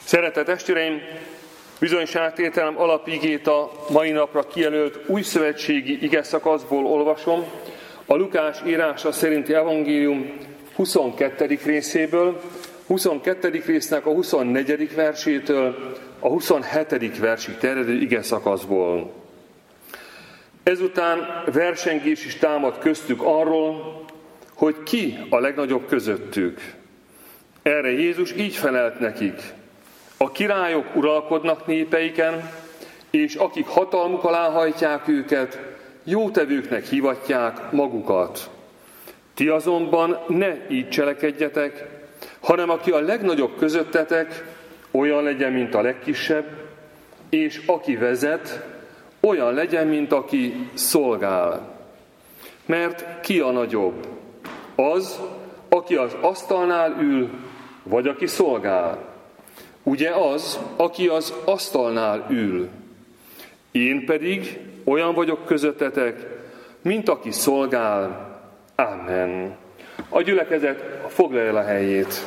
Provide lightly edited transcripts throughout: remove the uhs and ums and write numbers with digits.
Szeretett testvéreim, bizonyságtételem alapigét a mai napra kijelölt újszövetségi igeszakaszból olvasom, a Lukás írása szerinti evangélium 22. részéből, 22. résznek a 24. versétől a 27. versig terjedő igeszakaszból. Ezután versengés is támad köztük arról, hogy ki a legnagyobb közöttük. Erre Jézus így felelt nekik: a királyok uralkodnak népeiken, és akik hatalmuk alá hajtják őket, jótevőknek hivatják magukat. Ti azonban ne így cselekedjetek, hanem aki a legnagyobb közöttetek, olyan legyen, mint a legkisebb, és aki vezet, olyan legyen, mint aki szolgál. Mert ki a nagyobb? Az, aki az asztalnál ül, vagy aki szolgál? Ugye az, aki az asztalnál ül. Én pedig olyan vagyok közöttetek, mint aki szolgál. Amen. A gyülekezet foglalja el a helyét.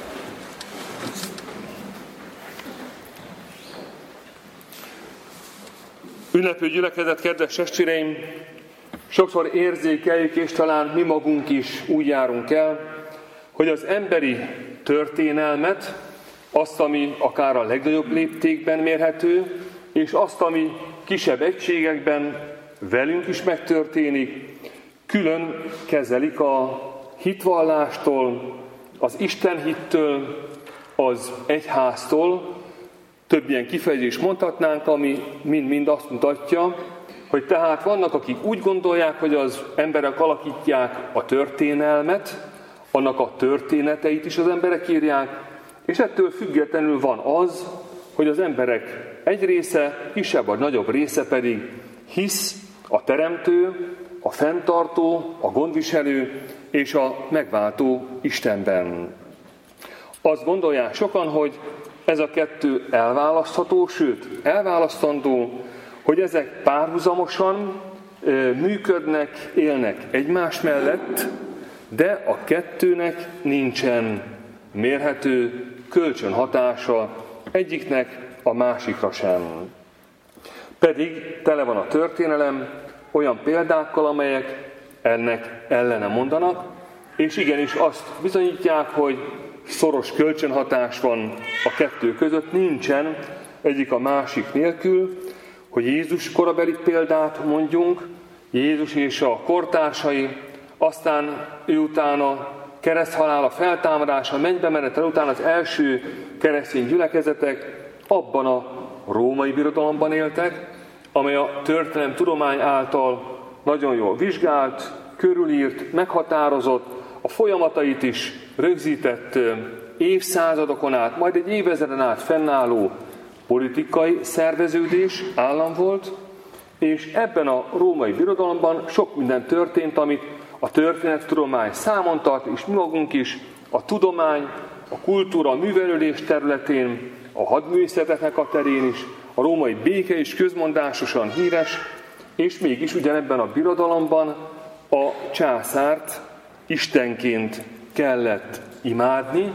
Ünneplő gyülekezet, kedves testvéreim, sokszor érzékeljük, és talán mi magunk is úgy járunk el, hogy az emberi történelmet, azt, ami akár a legnagyobb léptékben mérhető, és azt, ami kisebb egységekben velünk is megtörténik, külön kezelik a hitvallástól, az istenhittől, az egyháztól. Több ilyen kifejezést mondhatnánk, ami mind-mind azt mutatja, hogy tehát vannak, akik úgy gondolják, hogy az emberek alakítják a történelmet, annak a történeteit is az emberek írják, és ettől függetlenül van az, hogy az emberek egy része, kisebb vagy nagyobb része pedig hisz a teremtő, a fenntartó, a gondviselő és a megváltó Istenben. Azt gondolják sokan, hogy ez a kettő elválasztható, sőt elválasztandó, hogy ezek párhuzamosan működnek, élnek egymás mellett, de a kettőnek nincsen mérhető kölcsönhatása egyiknek a másikra sem. Pedig tele van a történelem olyan példákkal, amelyek ennek ellene mondanak, és igenis azt bizonyítják, hogy szoros kölcsönhatás van a kettő között, nincsen egyik a másik nélkül, hogy Jézus korabeli példát mondjunk, Jézus és a kortársai, aztán ő utána kereszthalála, feltámadása, mennybe menetel után az első keresztény gyülekezetek abban a római birodalomban éltek, amely a történelem tudomány által nagyon jól vizsgált, körülírt, meghatározott, a folyamatait is rögzített évszázadokon át, majd egy évezreden át fennálló politikai szerveződés, állam volt, és ebben a római birodalomban sok minden történt, amit a történettudomány számon tart, és mi magunk is a tudomány, a kultúra, a művelődés területén, a hadművészeteknek a terén is, a római béke is közmondásosan híres, és mégis ugyanebben a birodalomban a császárt istenként kellett imádni,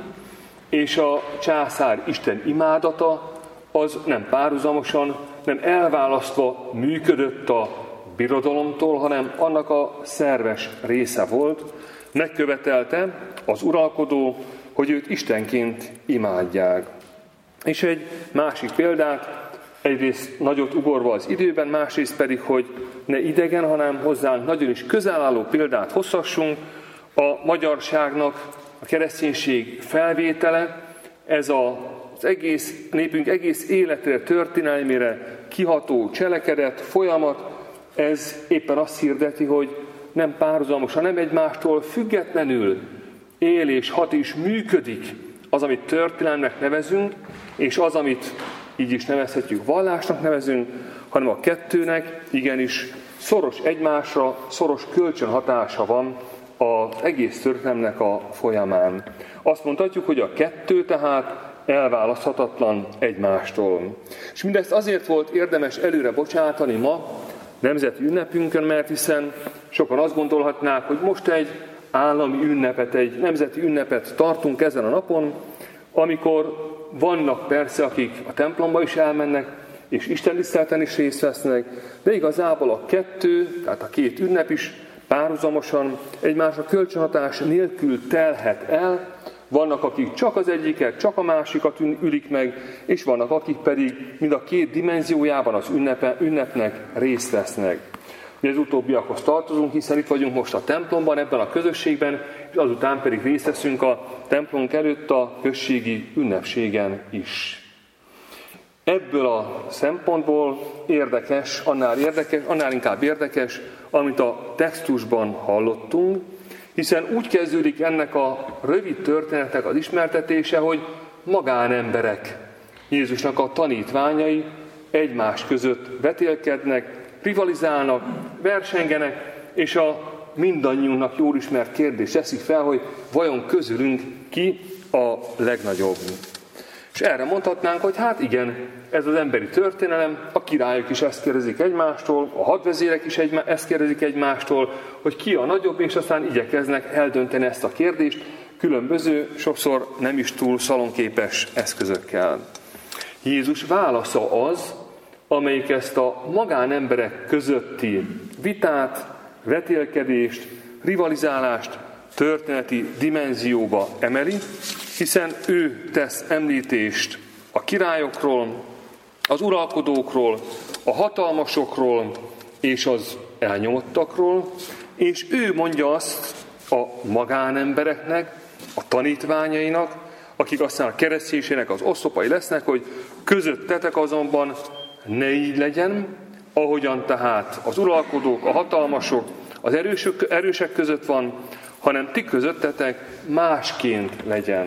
és a császár Isten imádata az nem párhuzamosan, nem elválasztva működött a birodalomtól, hanem annak a szerves része volt. Megkövetelte az uralkodó, hogy őt istenként imádják. És egy másik példát, egyrészt nagyot ugorva az időben, másrészt pedig, hogy ne idegen, hanem hozzánk nagyon is közel álló példát hozhassunk, a magyarságnak a kereszténység felvétele, ez az egész népünk egész életre, történelmére kiható cselekedet, folyamat, ez éppen azt hirdeti, hogy nem párhuzamosan, nem egymástól függetlenül él és hat és működik az, amit történelmnek nevezünk, és az, amit így is nevezhetjük, vallásnak nevezünk, hanem a kettőnek igenis szoros egymásra, szoros kölcsönhatása van az egész történelemnek a folyamán. Azt mondhatjuk, hogy a kettő tehát elválaszthatatlan egymástól. És mindezt azért volt érdemes előre bocsátani ma, nemzeti ünnepünkön, mert hiszen sokan azt gondolhatnák, hogy most egy állami ünnepet, egy nemzeti ünnepet tartunk ezen a napon, amikor vannak persze, akik a templomba is elmennek, és istentiszteleten is részt vesznek, de igazából a kettő, tehát a két ünnep is párhuzamosan egymásra kölcsönhatás nélkül telhet el. Vannak, akik csak az egyiket, csak a másikat ülik meg, és vannak, akik pedig mind a két dimenziójában az ünnepnek részt vesznek. Mi az utóbbiakhoz tartozunk, hiszen itt vagyunk most a templomban, ebben a közösségben, és azután pedig részt veszünk a templomunk előtt a községi ünnepségen is. Ebből a szempontból annál inkább érdekes, amit a textusban hallottunk, hiszen úgy kezdődik ennek a rövid történetnek az ismertetése, hogy magánemberek, Jézusnak a tanítványai egymás között vetélkednek, rivalizálnak, versengenek, és a mindannyiunknak jól ismert kérdés teszik fel, hogy vajon közülünk ki a legnagyobb. És erre mondhatnánk, hogy hát igen, ez az emberi történelem, a királyok is ezt kérdezik egymástól, a hadvezérek is ezt kérdezik egymástól, hogy ki a nagyobb, és aztán igyekeznek eldönteni ezt a kérdést különböző, sokszor nem is túl szalonképes eszközökkel. Jézus válasza az, amelyik ezt a magánemberek közötti vitát, vetélkedést, rivalizálást történeti dimenzióba emeli, hiszen ő tesz említést a királyokról, az uralkodókról, a hatalmasokról és az elnyomottakról, és ő mondja azt a magánembereknek, a tanítványainak, akik aztán a kereszténységnek az oszlopai lesznek, hogy közöttetek azonban ne így legyen, ahogyan tehát az uralkodók, a hatalmasok, az erősek között van, hanem ti közöttetek másként legyen.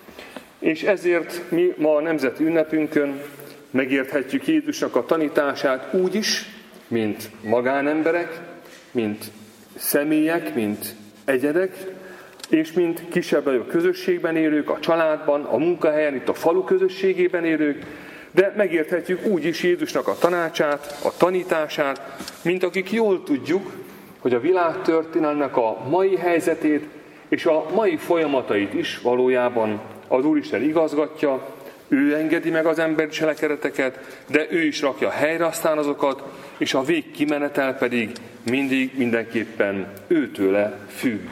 És ezért mi ma a nemzeti ünnepünkön megérthetjük Jézusnak a tanítását úgy is, mint magánemberek, mint személyek, mint egyedek, és mint kisebb-nagyobb közösségben élők, a családban, a munkahelyen, itt a falu közösségében élők, de megérthetjük úgy is Jézusnak a tanácsát, a tanítását, mint akik jól tudjuk, hogy a világtörténelmnek a mai helyzetét és a mai folyamatait is valójában az Úristen igazgatja, ő engedi meg az emberi cselekedeteket, de ő is rakja helyre aztán azokat, és a végkimenetel pedig mindig mindenképpen őtőle függ.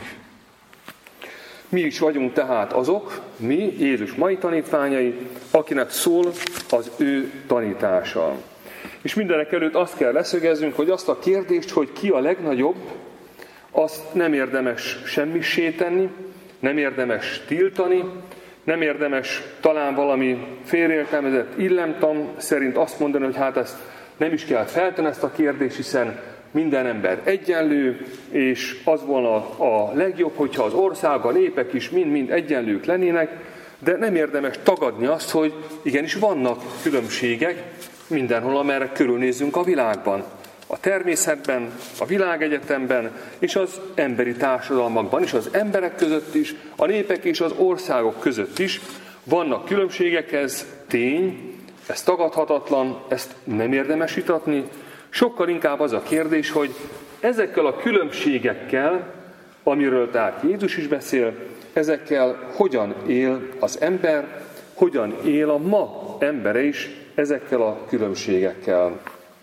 Mi is vagyunk tehát azok, mi, Jézus mai tanítványai, akinek szól az ő tanítása. És mindenek előtt azt kell leszögeznünk, hogy azt a kérdést, hogy ki a legnagyobb, azt nem érdemes semmissé tenni, nem érdemes tiltani, nem érdemes talán valami félreértelmezett illemtan szerint azt mondani, hogy hát ezt nem is kell feltenni ezt a kérdést, hiszen minden ember egyenlő, és az volna a legjobb, hogyha az ország, a népek is mind-mind egyenlők lennének, de nem érdemes tagadni azt, hogy igenis vannak különbségek mindenhol, amerre körülnézzünk a világban. A természetben, a világegyetemben és az emberi társadalmakban is, az emberek között is, a népek és az országok között is vannak különbségek, ez tény, ez tagadhatatlan, ezt nem érdemes vitatni. Sokkal inkább az a kérdés, hogy ezekkel a különbségekkel, amiről tehát Jézus is beszél, ezekkel hogyan él az ember, hogyan él a ma embere is ezekkel a különbségekkel.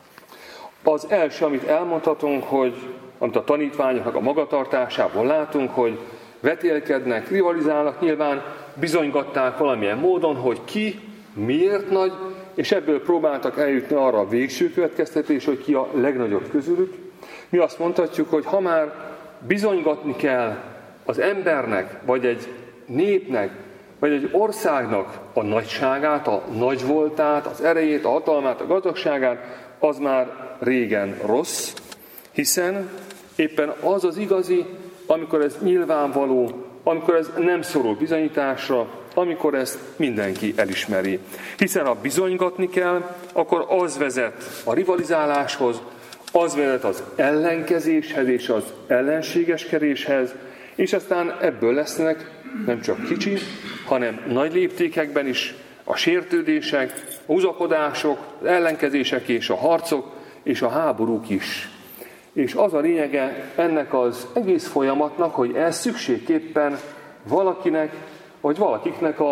Az első, amit elmondhatunk, amit a tanítványoknak a magatartásából látunk, hogy vetélkednek, rivalizálnak, nyilván bizonygatták valamilyen módon, hogy ki miért nagy, és ebből próbáltak eljutni arra a végső következtetés, hogy ki a legnagyobb közülük. Mi azt mondhatjuk, hogy ha már bizonygatni kell az embernek, vagy egy népnek, vagy egy országnak a nagyságát, a nagyvoltát, az erejét, a hatalmát, a gazdagságát, az már régen rossz, hiszen éppen az az igazi, amikor ez nyilvánvaló, amikor ez nem szorul bizonyításra, amikor ezt mindenki elismeri. Hiszen ha bizonygatni kell, akkor az vezet a rivalizáláshoz, az vezet az ellenkezéshez és az ellenségeskedéshez, és aztán ebből lesznek nem csak kicsi, hanem nagy léptékekben is a sértődések, a húzakodások, az ellenkezések és a harcok és a háborúk is. És az a lényege ennek az egész folyamatnak, hogy ez szükségképpen valakinek, vagy valakiknek a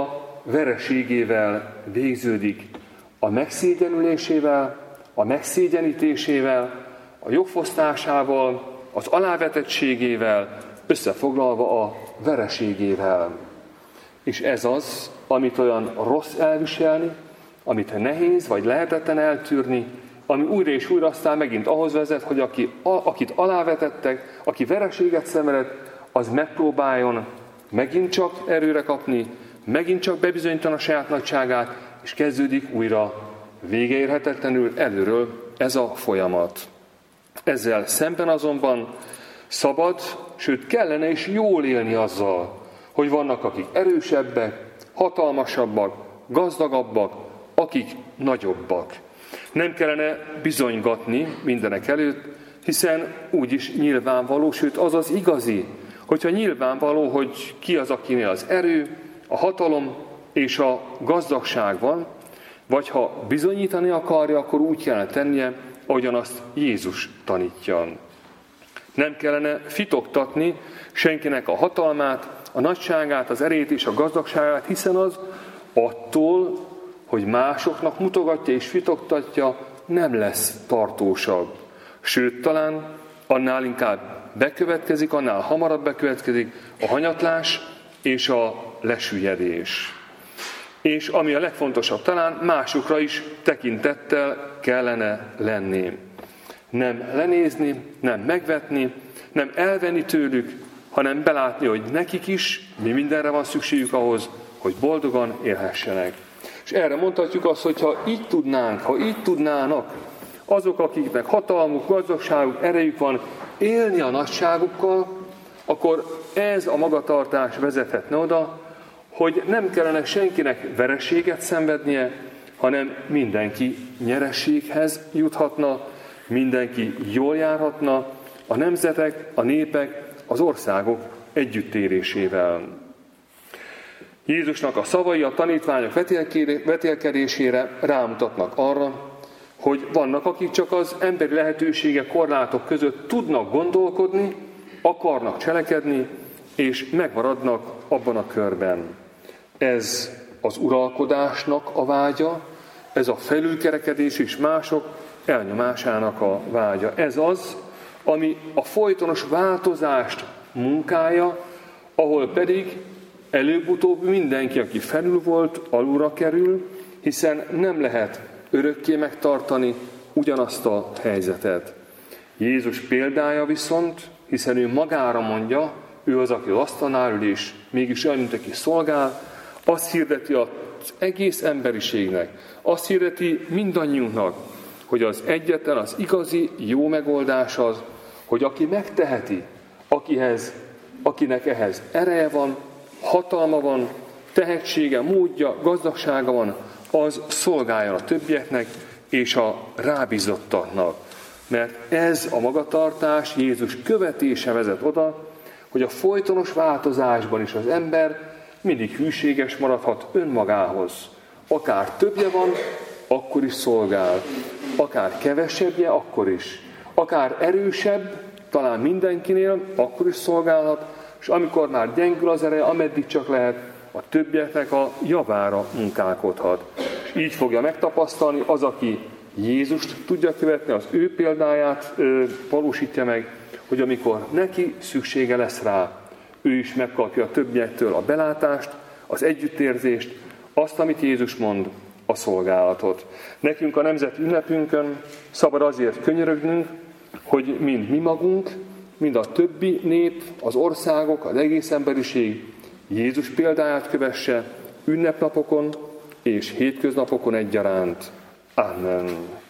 vereségével végződik, a megszégyenülésével, a megszégyenítésével, a jogfosztásával, az alávetettségével, összefoglalva a vereségével. És ez az, amit olyan rossz elviselni, amit nehéz vagy lehetetlen eltűrni, ami újra és újra aztán megint ahhoz vezet, hogy akit alávetettek, aki vereséget szenvedett, az megpróbáljon megint csak erőre kapni, megint csak bebizonyítani a saját nagyságát, és kezdődik újra végeérhetetlenül előről ez a folyamat. Ezzel szemben azonban szabad, sőt kellene is jól élni azzal, hogy vannak, akik erősebbek, hatalmasabbak, gazdagabbak, akik nagyobbak. Nem kellene bizonygatni mindenek előtt, hiszen úgyis nyilvánvaló, sőt az az igazi, hogyha nyilvánvaló, hogy ki az, akinél az erő, a hatalom és a gazdagság van, vagy ha bizonyítani akarja, akkor úgy kellene tennie, ahogyan azt Jézus tanítja. Nem kellene fitoktatni senkinek a hatalmát, a nagyságát, az erét és a gazdagságát, hiszen az attól, hogy másoknak mutogatja és fitoktatja, nem lesz tartósabb. Sőt, talán annál inkább bekövetkezik, annál hamarabb bekövetkezik a hanyatlás és a lesüllyedés. És ami a legfontosabb, talán másokra is tekintettel kellene lenni. Nem lenézni, nem megvetni, nem elvenni tőlük, hanem belátni, hogy nekik is mi mindenre van szükségük ahhoz, hogy boldogan élhessenek. És erre mondhatjuk azt, hogy ha így tudnának azok, akiknek hatalmuk, gazdagságuk, erejük van, élni a nagyságukkal, akkor ez a magatartás vezethetne oda, hogy nem kellene senkinek vereséget szenvednie, hanem mindenki nyerességhez juthatna, mindenki jól járhatna, a nemzetek, a népek, az országok együttérésével. Jézusnak a szavai a tanítványok vetélkedésére rámutatnak arra, hogy vannak, akik csak az emberi lehetőségek, korlátok között tudnak gondolkodni, akarnak cselekedni, és megmaradnak abban a körben. Ez az uralkodásnak a vágya, ez a felülkerekedés és mások elnyomásának a vágya. Ez az, ami a folytonos változást munkája, ahol pedig előbb-utóbb mindenki, aki felül volt, alulra kerül, hiszen nem lehet örökké megtartani ugyanazt a helyzetet. Jézus példája viszont, hiszen ő magára mondja, ő az, aki az asztalnál ül, és mégis olyan, mint aki szolgál, azt hirdeti az egész emberiségnek, azt hirdeti mindannyiunknak, hogy az egyetlen, az igazi, jó megoldás az, hogy aki megteheti, akinek ehhez ereje van, hatalma van, tehetsége, módja, gazdagsága van, az szolgáljon a többieknek és a rábízottaknak. Mert ez a magatartás Jézus követése vezet oda, hogy a folytonos változásban is az ember mindig hűséges maradhat önmagához. Akár többje van, akkor is szolgál. Akár kevesebbje, akkor is. Akár erősebb, talán mindenkinél, akkor is szolgálhat, és amikor már gyengül az ereje, ameddig csak lehet, a többieknek a javára munkálkodhat. És így fogja megtapasztalni az, aki Jézust tudja követni, az ő példáját valósítja meg, hogy amikor neki szüksége lesz rá, ő is megkapja a többiektől a belátást, az együttérzést, azt, amit Jézus mond, a szolgálatot. Nekünk a nemzeti ünnepünkön szabad azért könyörögnünk, hogy mind mi magunk, mind a többi nép, az országok, az egész emberiség Jézus példáját kövesse ünnepnapokon és hétköznapokon egyaránt. Amen.